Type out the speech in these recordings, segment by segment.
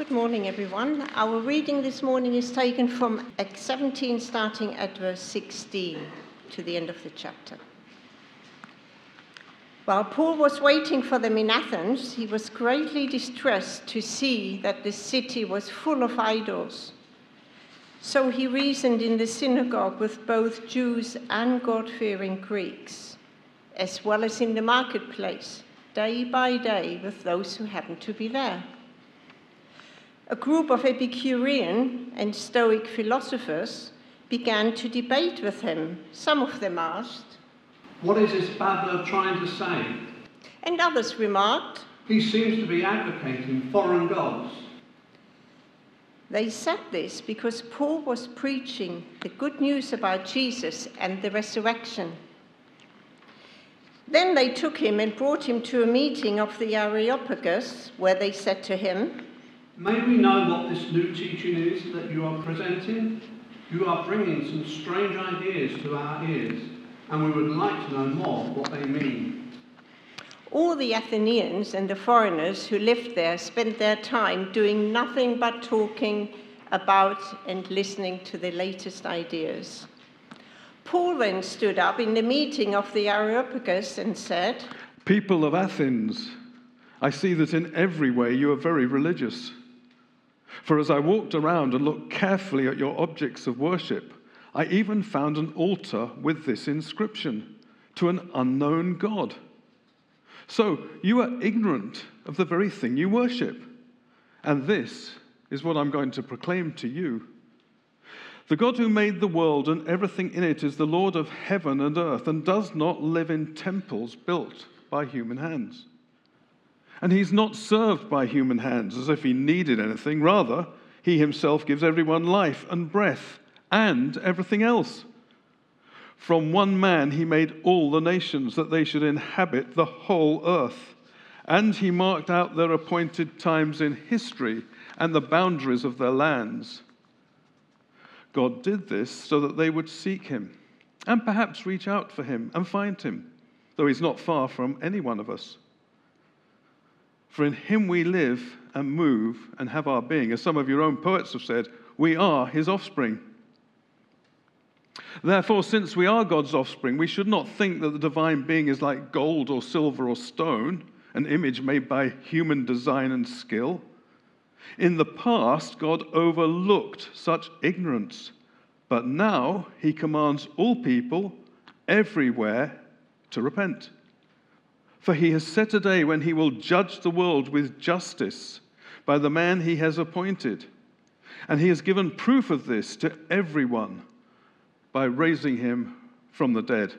Good morning, everyone. Our reading this morning is taken from Acts 17, starting at verse 16 to the end of the chapter. While Paul was waiting for them in Athens, he was greatly distressed to see that the city was full of idols. So he reasoned in the synagogue with both Jews and God-fearing Greeks, as well as in the marketplace, day by day with those who happened to be there. A group of Epicurean and Stoic philosophers began to debate with him. Some of them asked, "What is this babbler trying to say?" And others remarked, "He seems to be advocating foreign gods." They said this because Paul was preaching the good news about Jesus and the resurrection. Then they took him and brought him to a meeting of the Areopagus, where they said to him, "May we know what this new teaching is that you are presenting? You are bringing some strange ideas to our ears, and we would like to know more what they mean." All the Athenians and the foreigners who lived there spent their time doing nothing but talking about and listening to the latest ideas. Paul then stood up in the meeting of the Areopagus and said, "People of Athens, I see that in every way you are very religious. For as I walked around and looked carefully at your objects of worship, I even found an altar with this inscription, 'To an unknown God.' So you are ignorant of the very thing you worship. And this is what I'm going to proclaim to you. The God who made the world and everything in it is the Lord of heaven and earth and does not live in temples built by human hands. And he's not served by human hands as if he needed anything. Rather, he himself gives everyone life and breath and everything else. From one man he made all the nations that they should inhabit the whole earth. And he marked out their appointed times in history and the boundaries of their lands. God did this so that they would seek him and perhaps reach out for him and find him, though he's not far from any one of us. For in him we live and move and have our being. As some of your own poets have said, we are his offspring. Therefore, since we are God's offspring, we should not think that the divine being is like gold or silver or stone, an image made by human design and skill. In the past, God overlooked such ignorance, but now he commands all people everywhere to repent. For he has set a day when he will judge the world with justice by the man he has appointed. And he has given proof of this to everyone by raising him from the dead."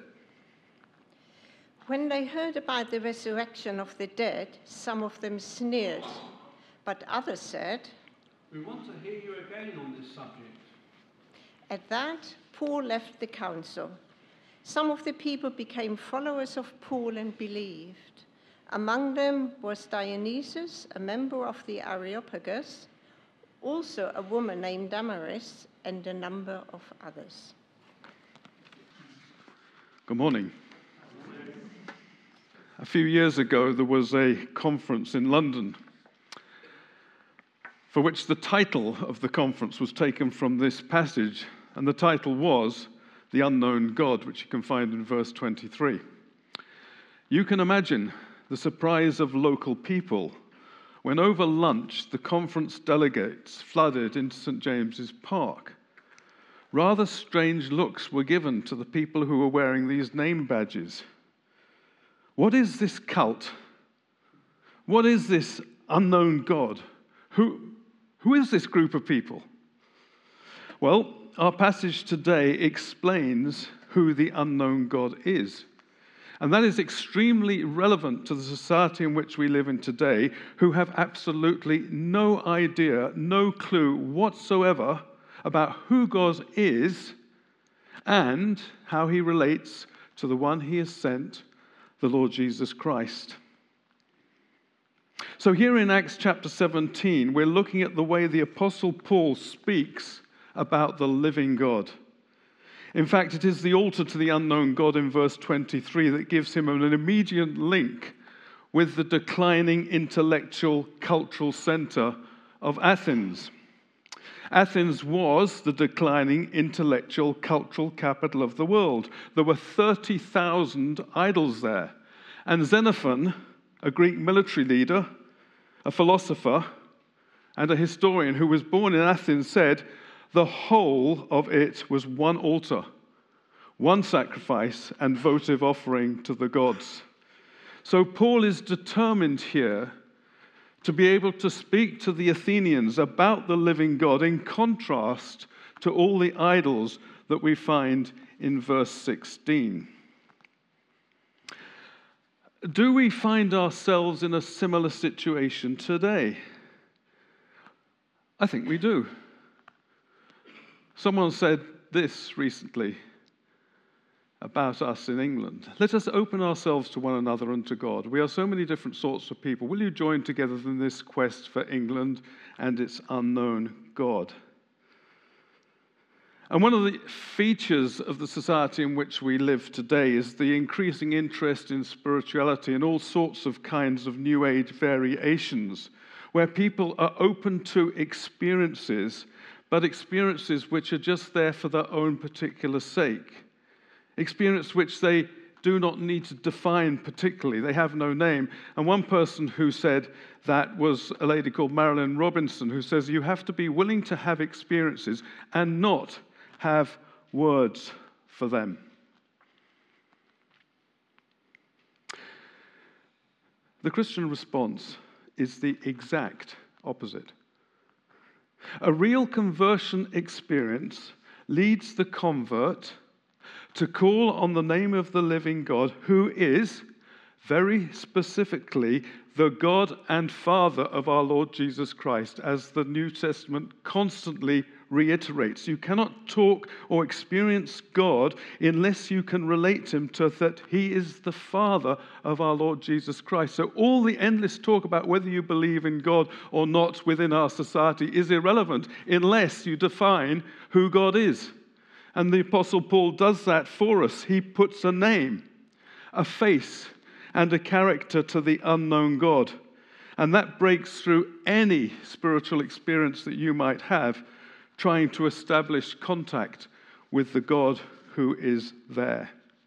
When they heard about the resurrection of the dead, some of them sneered, but others said, "We want to hear you again on this subject." At that, Paul left the council. Some of the people became followers of Paul and believed. Among them was Dionysius, a member of the Areopagus, also a woman named Damaris, and a number of others. Good morning. A few years ago, there was a conference in London for which the title of the conference was taken from this passage, and the title was The Unknown God, which you can find in verse 23. You can imagine the surprise of local people when over lunch the conference delegates flooded into St. James's Park. Rather strange looks were given to the people who were wearing these name badges. What is this cult? What is this unknown God? Who is this group of people? Well, our passage today explains who the unknown God is. And that is extremely relevant to the society in which we live in today, who have absolutely no idea, no clue whatsoever about who God is and how he relates to the one he has sent, the Lord Jesus Christ. So here in Acts chapter 17, we're looking at the way the Apostle Paul speaks about the living God. In fact, it is the altar to the unknown God in verse 23 that gives him an immediate link with the declining intellectual, cultural center of Athens. Athens was the declining intellectual, cultural capital of the world. There were 30,000 idols there. And Xenophon, a Greek military leader, a philosopher, and a historian who was born in Athens, said, the whole of it was one altar, one sacrifice and votive offering to the gods. So Paul is determined here to be able to speak to the Athenians about the living God in contrast to all the idols that we find in verse 16. Do we find ourselves in a similar situation today? I think we do. Someone said this recently about us in England. Let us open ourselves to one another and to God. We are so many different sorts of people. Will you join together in this quest for England and its unknown God? And one of the features of the society in which we live today is the increasing interest in spirituality and all sorts of kinds of New Age variations, where people are open to experiences, but experiences which are just there for their own particular sake. Experience which they do not need to define particularly. They have no name. And one person who said that was a lady called Marilyn Robinson, who says you have to be willing to have experiences and not have words for them. The Christian response is the exact opposite. A real conversion experience leads the convert to call on the name of the living God, who is, very specifically, the God and Father of our Lord Jesus Christ, as the New Testament constantly reiterates. You cannot talk or experience God unless you can relate him to that he is the Father of our Lord Jesus Christ. So all the endless talk about whether you believe in God or not within our society is irrelevant unless you define who God is. And the Apostle Paul does that for us. He puts a name, a face, and a character to the unknown God. And that breaks through any spiritual experience that you might have, trying to establish contact with the God who is there.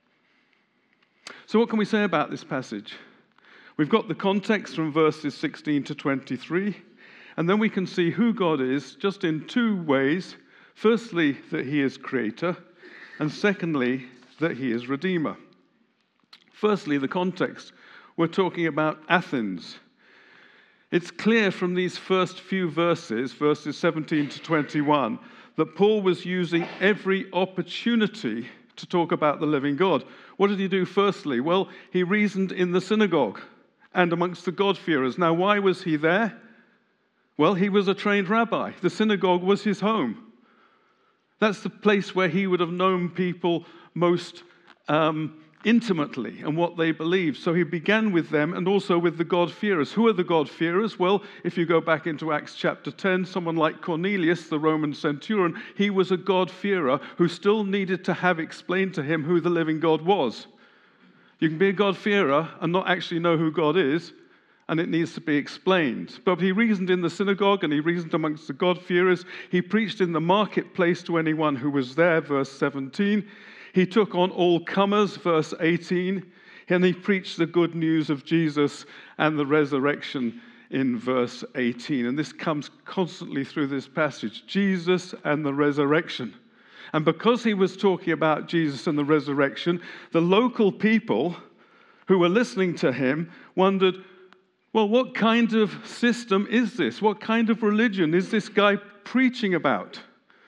So what can we say about this passage? We've got the context from verses 16 to 23, and then we can see who God is just in two ways. Firstly, that he is creator, and secondly, that he is redeemer. Firstly, the context. We're talking about Athens. It's clear from these first few verses 17 to 21, that Paul was using every opportunity to talk about the living God. What did he do firstly? Well, he reasoned in the synagogue and amongst the God-fearers. Now, why was he there? Well, he was a trained rabbi. The synagogue was his home. That's the place where he would have known people most intimately and what they believed. So he began with them and also with the God-fearers. Who are the God-fearers? Well, if you go back into Acts chapter 10, someone like Cornelius, the Roman centurion, he was a God-fearer who still needed to have explained to him who the living God was. You can be a God-fearer and not actually know who God is, and it needs to be explained. But he reasoned in the synagogue and he reasoned amongst the God-fearers. He preached in the marketplace to anyone who was there, verse 17. He took on all comers, verse 18. And he preached the good news of Jesus and the resurrection in verse 18. And this comes constantly through this passage, Jesus and the resurrection. And because he was talking about Jesus and the resurrection, the local people who were listening to him wondered, well, what kind of system is this? What kind of religion is this guy preaching about?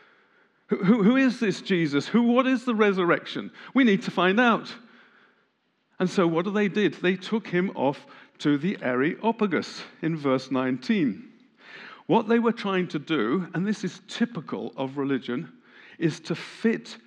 Who is this Jesus? What is the resurrection? We need to find out. And so what did? They took him off to the Areopagus in verse 19. What they were trying to do, and this is typical of religion, is to fit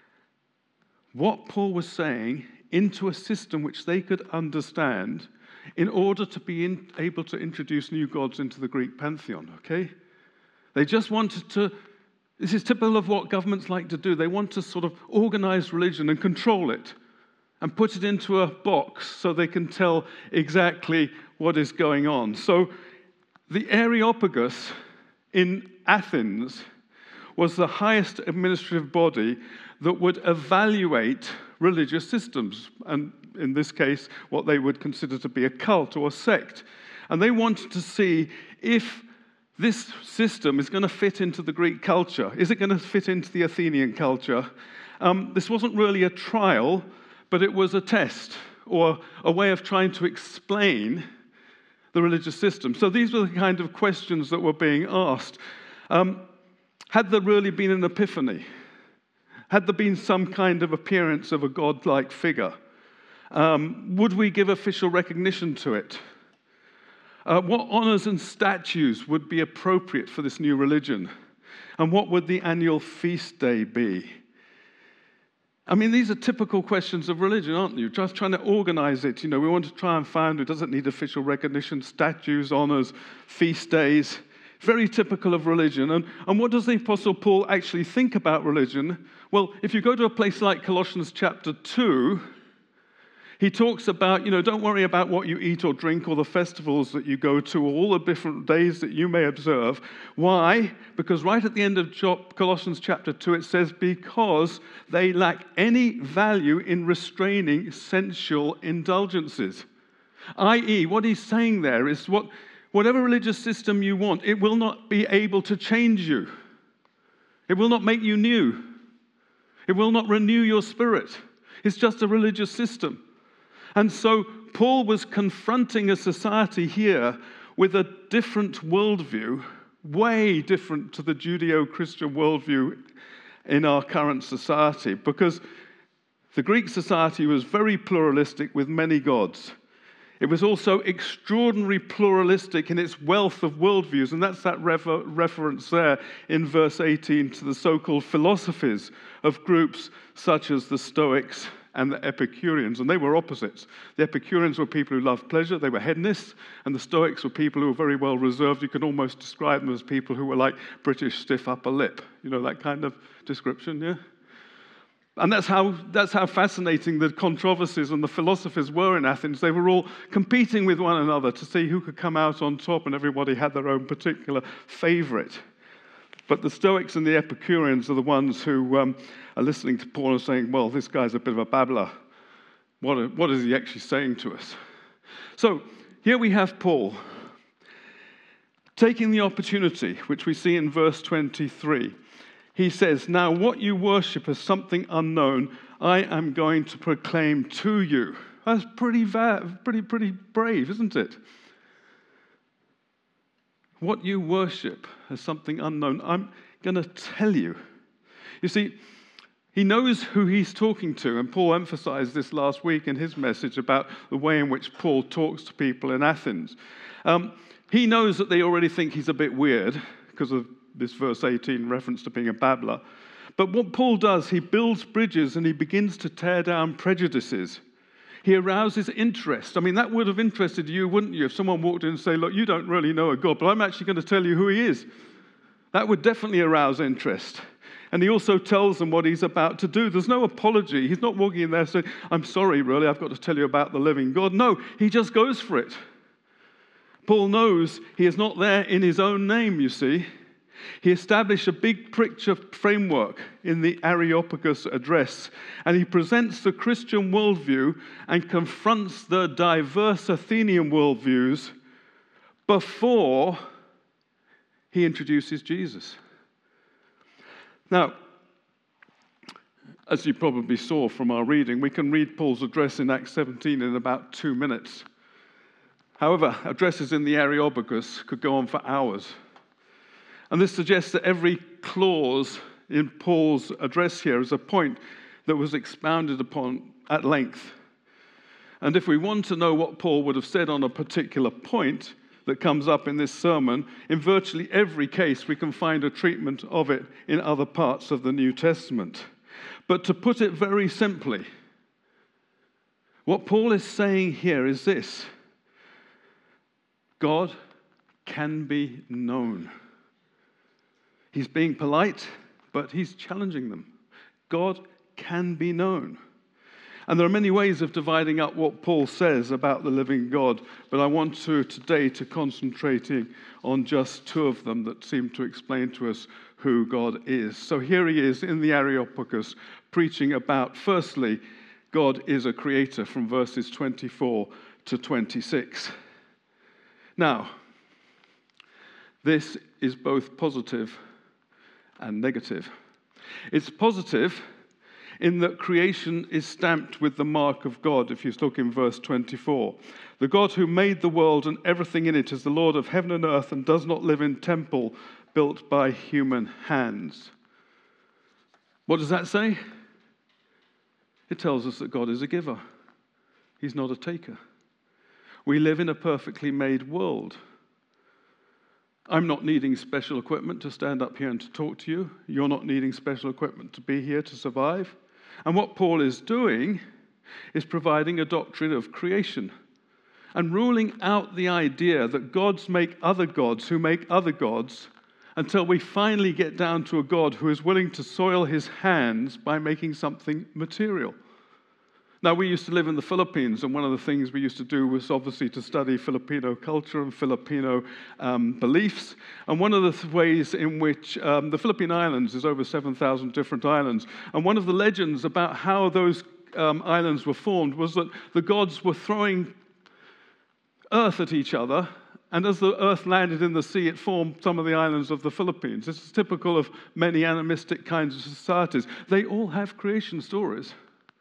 what Paul was saying into a system which they could understand in order to be able to introduce new gods into the Greek pantheon, okay? They just wanted to, this is typical of what governments like to do. They want to sort of organize religion and control it and put it into a box so they can tell exactly what is going on. So the Areopagus in Athens was the highest administrative body that would evaluate religious systems, and in this case, what they would consider to be a cult or a sect. And they wanted to see if this system is going to fit into the Greek culture. Is it going to fit into the Athenian culture? This wasn't really a trial, but it was a test, or a way of trying to explain the religious system. So these were the kind of questions that were being asked. Had there really been an epiphany? Had there been some kind of appearance of a godlike figure? Would we give official recognition to it? What honors and statues would be appropriate for this new religion? And what would the annual feast day be? I mean, these are typical questions of religion, aren't you? Just trying to organize it. We want to try and find who doesn't need official recognition, statues, honors, feast days. Very typical of religion. And what does the Apostle Paul actually think about religion? Well, if you go to a place like Colossians chapter 2, he talks about, don't worry about what you eat or drink or the festivals that you go to or all the different days that you may observe. Why? Because right at the end of Colossians chapter 2, it says, because they lack any value in restraining sensual indulgences. I.e., what he's saying there is whatever religious system you want, it will not be able to change you. It will not make you new. It will not renew your spirit. It's just a religious system. And so Paul was confronting a society here with a different worldview, way different to the Judeo-Christian worldview in our current society, because the Greek society was very pluralistic with many gods. It was also extraordinarily pluralistic in its wealth of worldviews, and that's that reference there in verse 18 to the so-called philosophies of groups such as the Stoics and the Epicureans, and they were opposites. The Epicureans were people who loved pleasure, they were hedonists, and the Stoics were people who were very well reserved. You could almost describe them as people who were like British stiff upper lip, that kind of description, yeah? And that's how fascinating the controversies and the philosophies were in Athens. They were all competing with one another to see who could come out on top, and everybody had their own particular favorite. But the Stoics and the Epicureans are the ones who are listening to Paul and saying, well, this guy's a bit of a babbler. What is he actually saying to us? So here we have Paul taking the opportunity, which we see in verse 23. He says, now what you worship as something unknown, I am going to proclaim to you. That's pretty brave, isn't it? What you worship as something unknown, I'm going to tell you. You see, he knows who he's talking to, and Paul emphasized this last week in his message about the way in which Paul talks to people in Athens. He knows that they already think he's a bit weird because of this verse 18 reference to being a babbler. But what Paul does, he builds bridges and he begins to tear down prejudices. He arouses interest. I mean, that would have interested you, wouldn't you, if someone walked in and said, look, you don't really know a God, but I'm actually going to tell you who he is. That would definitely arouse interest. And he also tells them what he's about to do. There's no apology. He's not walking in there saying, I'm sorry, really, I've got to tell you about the living God. No, he just goes for it. Paul knows he is not there in his own name, you see. He established a big picture framework in the Areopagus address, and he presents the Christian worldview and confronts the diverse Athenian worldviews before he introduces Jesus. Now, as you probably saw from our reading, we can read Paul's address in Acts 17 in about 2 minutes. However, addresses in the Areopagus could go on for hours. And this suggests that every clause in Paul's address here is a point that was expounded upon at length. And if we want to know what Paul would have said on a particular point that comes up in this sermon, in virtually every case we can find a treatment of it in other parts of the New Testament. But to put it very simply, what Paul is saying here is this: God can be known. He's being polite, but he's challenging them. God can be known. And there are many ways of dividing up what Paul says about the living God, but I want today to concentrating on just two of them that seem to explain to us who God is. So here he is in the Areopagus preaching about, firstly, God is a creator from verses 24 to 26. Now, this is both positive and negative. It's positive in that creation is stamped with the mark of God, if you look in verse 24. The God who made the world and everything in it is the Lord of heaven and earth and does not live in temple built by human hands. What does that say? It tells us that God is a giver. He's not a taker. We live in a perfectly made world. I'm not needing special equipment to stand up here and to talk to you. You're not needing special equipment to be here to survive. And what Paul is doing is providing a doctrine of creation and ruling out the idea that gods make other gods who make other gods until we finally get down to a God who is willing to soil his hands by making something material. Now, we used to live in the Philippines, and one of the things we used to do was obviously to study Filipino culture and Filipino beliefs. And one of the ways in which the Philippine Islands is over 7,000 different islands, and one of the legends about how those islands were formed was that the gods were throwing earth at each other, and as the earth landed in the sea, it formed some of the islands of the Philippines. This is typical of many animistic kinds of societies. They all have creation stories.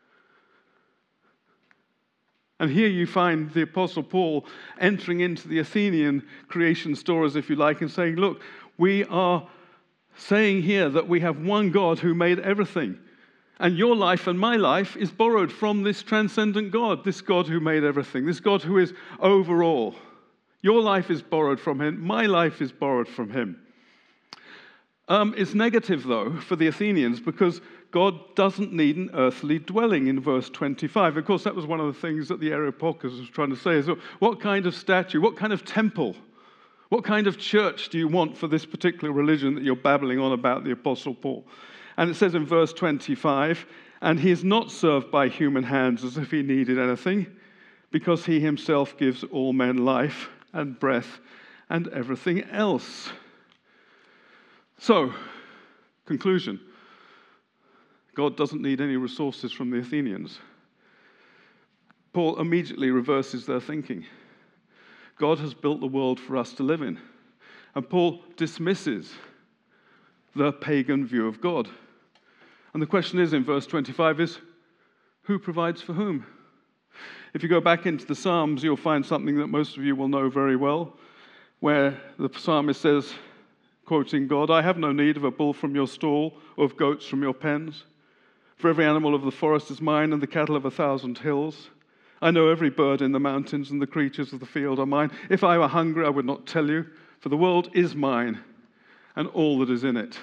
And here you find the Apostle Paul entering into the Athenian creation stories, if you like, and saying, look, we are saying here that we have one God who made everything. And your life and my life is borrowed from this transcendent God, this God who made everything, this God who is over all. Your life is borrowed from him. My life is borrowed from him. It's negative, though, for the Athenians because God doesn't need an earthly dwelling in verse 25. Of course, that was one of the things that the Areopagus was trying to say. Is what kind of statue, what kind of temple, what kind of church do you want for this particular religion that you're babbling on about, the Apostle Paul? And it says in verse 25, and he is not served by human hands as if he needed anything, because he himself gives all men life and breath and everything else. So, conclusion. God doesn't need any resources from the Athenians. Paul immediately reverses their thinking. God has built the world for us to live in. And Paul dismisses the pagan view of God. And the question is in verse 25 is, who provides for whom? If you go back into the Psalms, you'll find something that most of you will know very well, where the psalmist says, quoting God, I have no need of a bull from your stall or of goats from your pens. For every animal of the forest is mine, and the cattle of 1,000 hills. I know every bird in the mountains, and the creatures of the field are mine. If I were hungry, I would not tell you, for the world is mine, and all that is in it.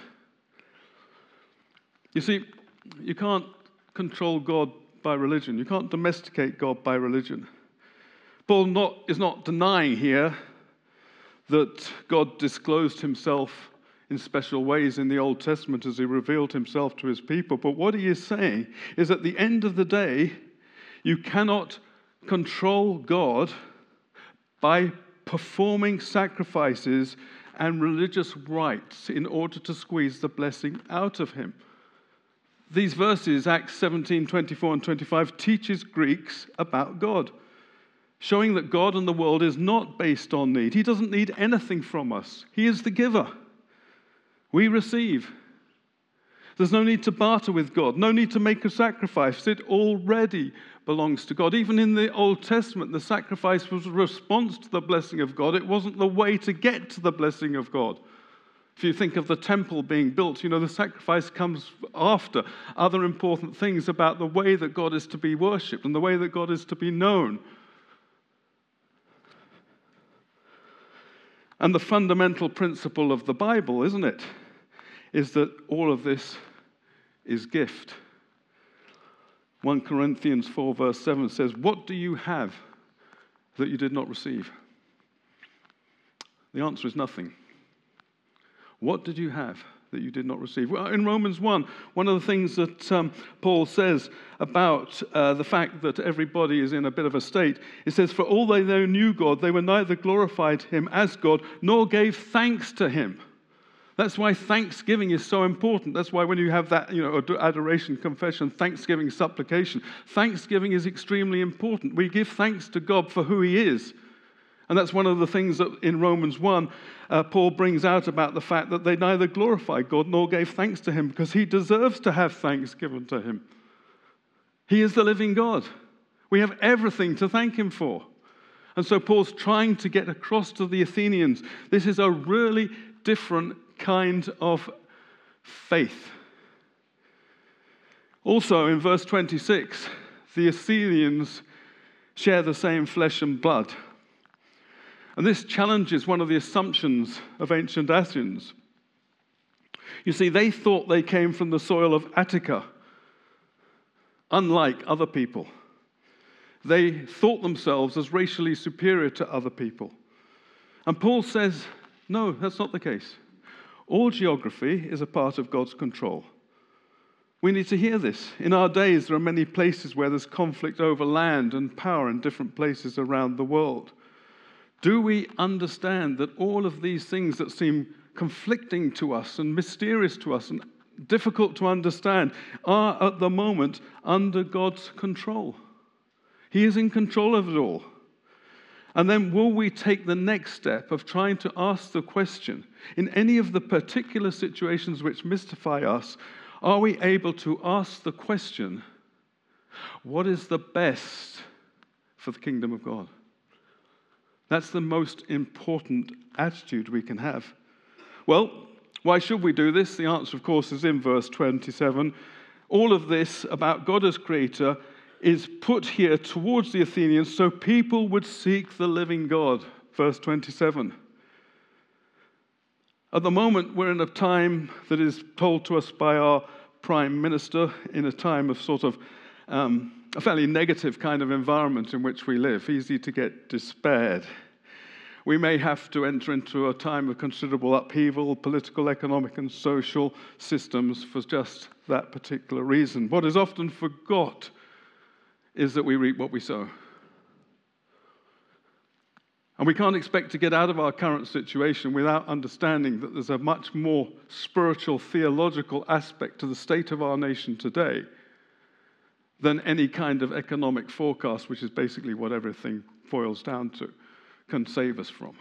You see, you can't control God by religion. You can't domesticate God by religion. Paul is not denying here that God disclosed himself in special ways in the Old Testament as he revealed himself to his people. But what he is saying is at the end of the day, you cannot control God by performing sacrifices and religious rites in order to squeeze the blessing out of him. These verses, Acts 17, 24 and 25, teaches Greeks about God, showing that God and the world is not based on need. He doesn't need anything from us. He is the giver. We receive. There's no need to barter with God, no need to make a sacrifice. It already belongs to God. Even in the Old Testament, the sacrifice was a response to the blessing of God. It wasn't the way to get to the blessing of God. If you think of the temple being built, the sacrifice comes after other important things about the way that God is to be worshipped and the way that God is to be known. And the fundamental principle of the Bible, isn't it, is that all of this is gift. 1 Corinthians 4 verse 7 says, what do you have that you did not receive? The answer is nothing. What did you have that you did not receive? Well, in Romans 1, one of the things that Paul says about the fact that everybody is in a bit of a state, it says, for all they knew God, they were neither glorified him as God, nor gave thanks to him. That's why thanksgiving is so important. That's why when you have that, adoration, confession, thanksgiving, supplication, thanksgiving is extremely important. We give thanks to God for who he is. And that's one of the things that in Romans 1, Paul brings out about the fact that they neither glorified God nor gave thanks to him, because he deserves to have thanks given to him. He is the living God. We have everything to thank him for. And so Paul's trying to get across to the Athenians, this is a really different kind of faith. Also in verse 26, the Athenians share the same flesh and blood. And this challenges one of the assumptions of ancient Athens. You see, they thought they came from the soil of Attica, unlike other people. They thought themselves as racially superior to other people. And Paul says, no, that's not the case. All geography is a part of God's control. We need to hear this. In our days, there are many places where there's conflict over land and power in different places around the world. Do we understand that all of these things that seem conflicting to us and mysterious to us and difficult to understand are at the moment under God's control? He is in control of it all. And then will we take the next step of trying to ask the question, in any of the particular situations which mystify us, are we able to ask the question, what is the best for the kingdom of God? That's the most important attitude we can have. Well, why should we do this? The answer, of course, is in verse 27. All of this about God as creator is put here towards the Athenians so people would seek the living God. Verse 27. At the moment, we're in a time that is told to us by our Prime Minister, in a time of sort of a fairly negative kind of environment in which we live, easy to get despaired. We may have to enter into a time of considerable upheaval, political, economic, and social systems for just that particular reason. What is often forgot is that we reap what we sow. And we can't expect to get out of our current situation without understanding that there's a much more spiritual, theological aspect to the state of our nation today than any kind of economic forecast, which is basically what everything boils down to, can save us from.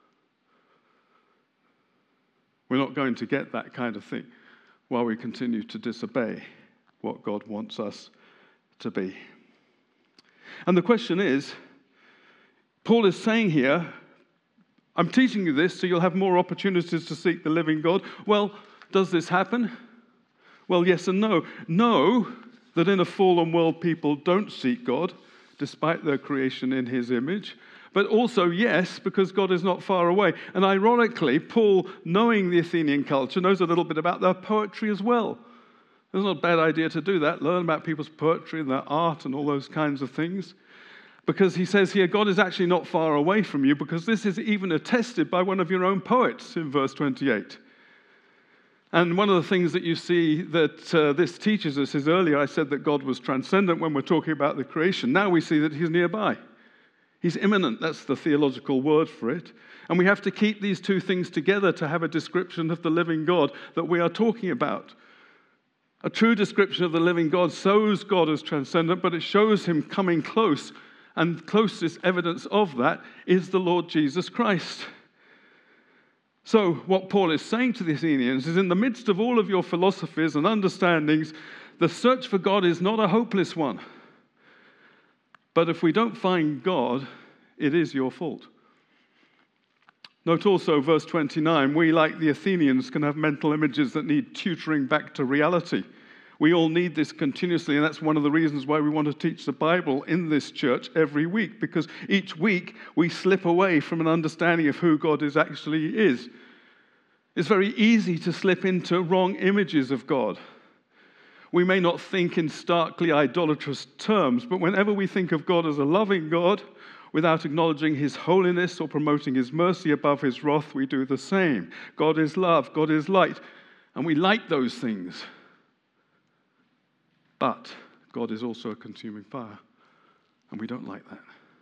We're not going to get that kind of thing while we continue to disobey what God wants us to be. And the question is, Paul is saying here, I'm teaching you this so you'll have more opportunities to seek the living God. Well, does this happen? Well, yes and no. Know that in a fallen world people don't seek God, despite their creation in his image. But also, yes, because God is not far away. And ironically, Paul, knowing the Athenian culture, knows a little bit about their poetry as well. It's not a bad idea to do that, learn about people's poetry and their art and all those kinds of things. Because he says here, God is actually not far away from you, because this is even attested by one of your own poets in verse 28. And one of the things that you see that this teaches us is, earlier I said that God was transcendent when we're talking about the creation. Now we see that he's nearby. He's immanent, that's the theological word for it. And we have to keep these two things together to have a description of the living God that we are talking about. A true description of the living God shows God as transcendent, but it shows him coming close. And closest evidence of that is the Lord Jesus Christ. So what Paul is saying to the Athenians is, in the midst of all of your philosophies and understandings, the search for God is not a hopeless one. But if we don't find God, it is your fault. Note also verse 29, we, like the Athenians, can have mental images that need tutoring back to reality. We all need this continuously, and that's one of the reasons why we want to teach the Bible in this church every week, because each week we slip away from an understanding of who God actually is. It's very easy to slip into wrong images of God. We may not think in starkly idolatrous terms, but whenever we think of God as a loving God, Without acknowledging his holiness or promoting his mercy above his wrath, we do the same. God is love, God is light, and we like those things. But God is also a consuming fire, and we don't like that.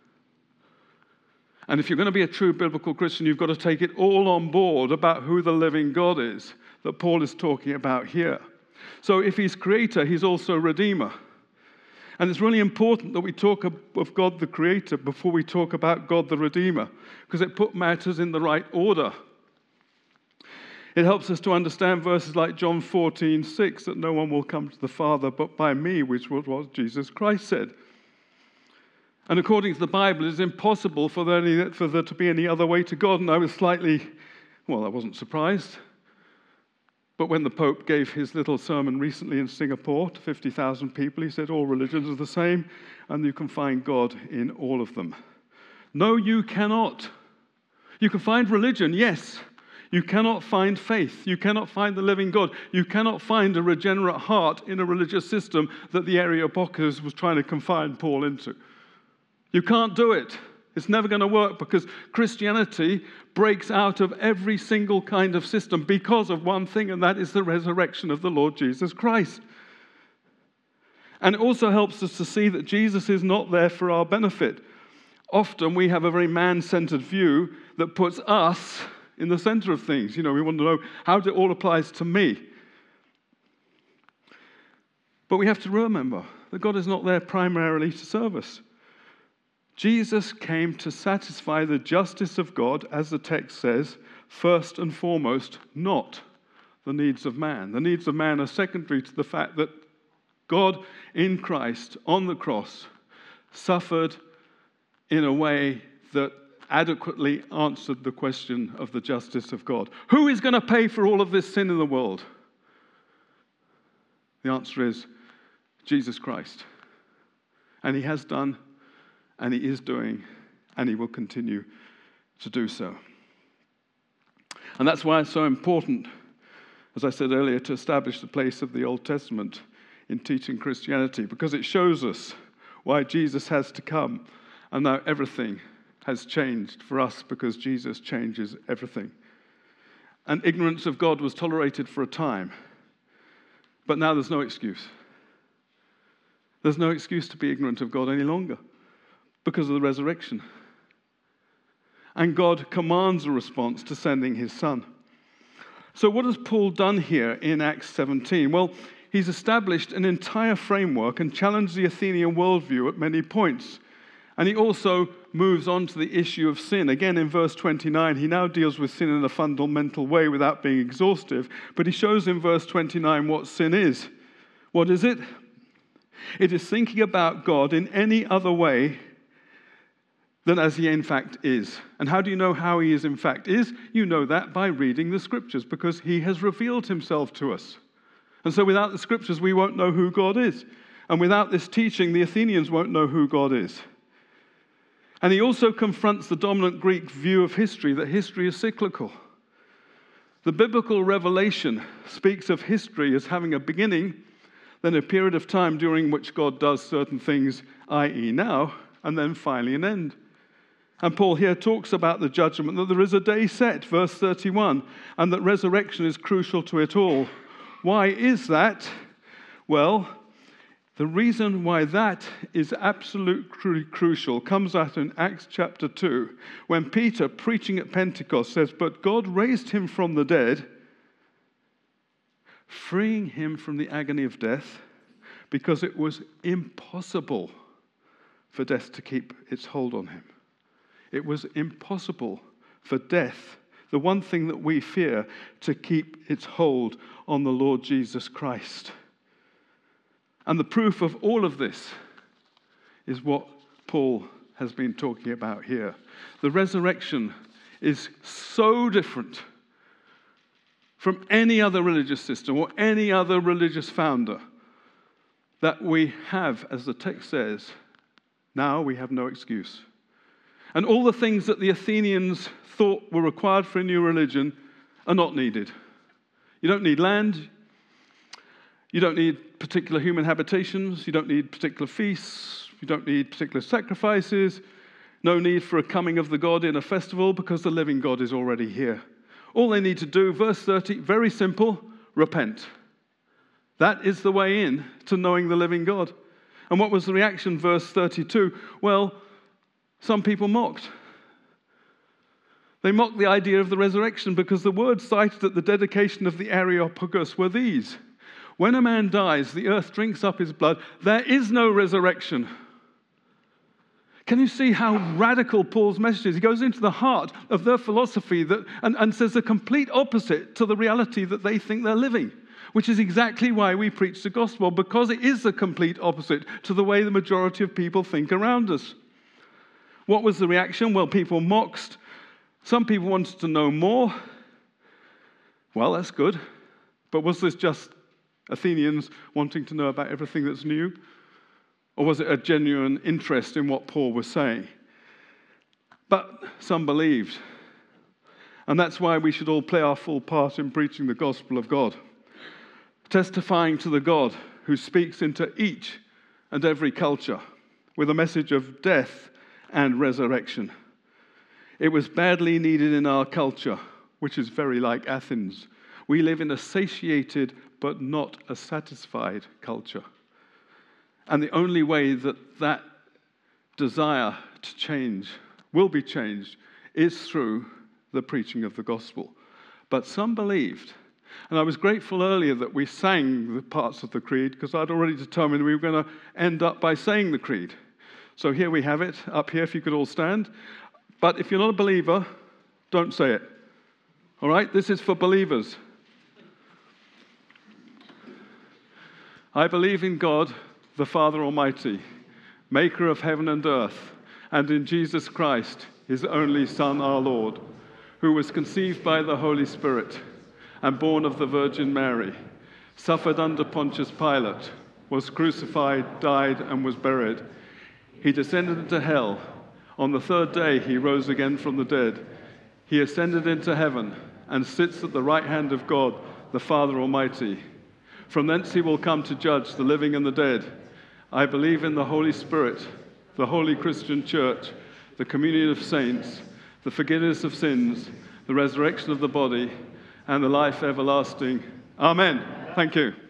And if you're going to be a true biblical Christian, you've got to take it all on board about who the living God is that Paul is talking about here. So if he's creator, he's also redeemer. And it's really important that we talk of God the creator before we talk about God the redeemer, because it puts matters in the right order. It helps us to understand verses like John 14:6, that no one will come to the Father but by me, which was what Jesus Christ said. And according to the Bible, it is impossible for there to be any other way to God. And I wasn't surprised. But when the Pope gave his little sermon recently in Singapore to 50,000 people, he said all religions are the same, and you can find God in all of them. No, you cannot. You can find religion, yes. You cannot find faith. You cannot find the living God. You cannot find a regenerate heart in a religious system that the Areopagus was trying to confine Paul into. You can't do it. It's never going to work, because Christianity breaks out of every single kind of system because of one thing, and that is the resurrection of the Lord Jesus Christ. And it also helps us to see that Jesus is not there for our benefit. Often we have a very man-centered view that puts us in the center of things. We want to know how it all applies to me. But we have to remember that God is not there primarily to serve us. Jesus came to satisfy the justice of God, as the text says, first and foremost, not the needs of man. The needs of man are secondary to the fact that God in Christ on the cross suffered in a way that adequately answered the question of the justice of God. Who is going to pay for all of this sin in the world? The answer is Jesus Christ. And he has done, and he is doing, and he will continue to do so. And that's why it's so important, as I said earlier, to establish the place of the Old Testament in teaching Christianity, because it shows us why Jesus has to come, and now everything has changed for us because Jesus changes everything. And ignorance of God was tolerated for a time, but now there's no excuse. There's no excuse to be ignorant of God any longer, because of the resurrection. And God commands a response to sending his Son. So what has Paul done here in Acts 17? Well, he's established an entire framework and challenged the Athenian worldview at many points. And he also moves on to the issue of sin. Again, in verse 29, he now deals with sin in a fundamental way without being exhaustive. But he shows in verse 29 what sin is. What is it? It is thinking about God in any other way than as he in fact is. And how do you know how he is in fact is? You know that by reading the scriptures, because he has revealed himself to us. And so without the scriptures, we won't know who God is. And without this teaching, the Athenians won't know who God is. And he also confronts the dominant Greek view of history, that history is cyclical. The biblical revelation speaks of history as having a beginning, then a period of time during which God does certain things, i.e. now, and then finally an end. And Paul here talks about the judgment, that there is a day set, verse 31, and that resurrection is crucial to it all. Why is that? Well, the reason why that is absolutely crucial comes out in Acts chapter 2, when Peter, preaching at Pentecost, says, "But God raised him from the dead, freeing him from the agony of death, because it was impossible for death to keep its hold on him." It was impossible for death, the one thing that we fear, to keep its hold on the Lord Jesus Christ. And the proof of all of this is what Paul has been talking about here. The resurrection is so different from any other religious system or any other religious founder that we have, as the text says, now we have no excuse. And all the things that the Athenians thought were required for a new religion are not needed. You don't need land. You don't need particular human habitations. You don't need particular feasts. You don't need particular sacrifices. No need for a coming of the God in a festival because the living God is already here. All they need to do, verse 30, very simple, repent. That is the way in to knowing the living God. And what was the reaction, verse 32? Well, some people mocked. They mocked the idea of the resurrection because the words cited at the dedication of the Areopagus were these. When a man dies, the earth drinks up his blood. There is no resurrection. Can you see how radical Paul's message is? He goes into the heart of their philosophy and says the complete opposite to the reality that they think they're living, which is exactly why we preach the gospel, because it is the complete opposite to the way the majority of people think around us. What was the reaction? Well, people mocked. Some people wanted to know more. Well, that's good. But was this just Athenians wanting to know about everything that's new? Or was it a genuine interest in what Paul was saying? But some believed. And that's why we should all play our full part in preaching the gospel of God, testifying to the God who speaks into each and every culture with a message of death and resurrection. It was badly needed in our culture, which is very like Athens. We live in a satiated but not a satisfied culture. And the only way that that desire to change will be changed is through the preaching of the gospel. But some believed. And I was grateful earlier that we sang the parts of the creed because I'd already determined we were going to end up by saying the creed. So here we have it up here, if you could all stand. But if you're not a believer, don't say it. All right? This is for believers. I believe in God, the Father Almighty, maker of heaven and earth, and in Jesus Christ, his only Son, our Lord, who was conceived by the Holy Spirit and born of the Virgin Mary, suffered under Pontius Pilate, was crucified, died, and was buried. He descended into hell. On the third day, he rose again from the dead. He ascended into heaven and sits at the right hand of God, the Father Almighty. From thence he will come to judge the living and the dead. I believe in the Holy Spirit, the holy Christian church, the communion of saints, the forgiveness of sins, the resurrection of the body, and the life everlasting. Amen. Thank you.